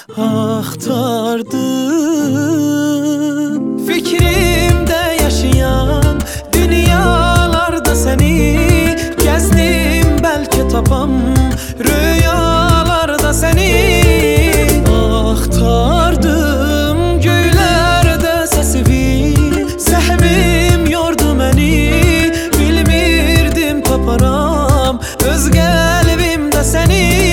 aktardım. Fikrimde yaşayan dünyalarda seni gezdim, belki tapam rüyalarda seni aktardım. Göylerde sesini sehvim yordu məni, bilmirdim taparam öz qəlbimdə səni.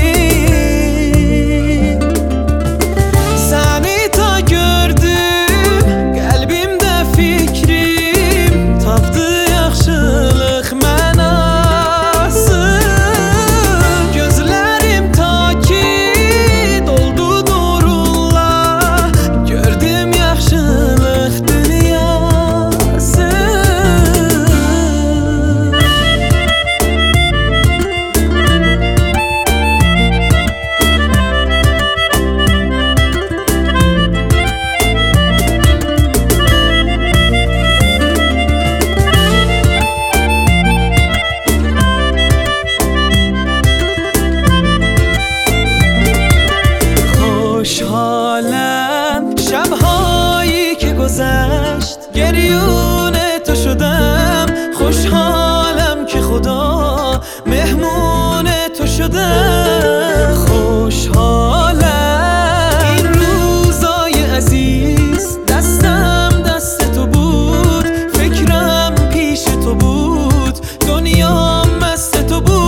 خوشحالم شبهایی که گذشت گریون تو شدم، خوشحالم که خدا مهمون تو شدم. خوشحالم این روزای عزیز دستم دست تو بود، فکرم پیش تو بود، دنیا مست تو بود.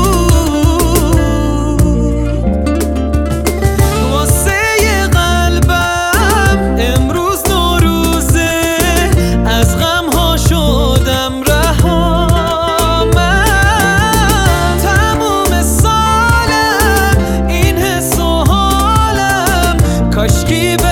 Keep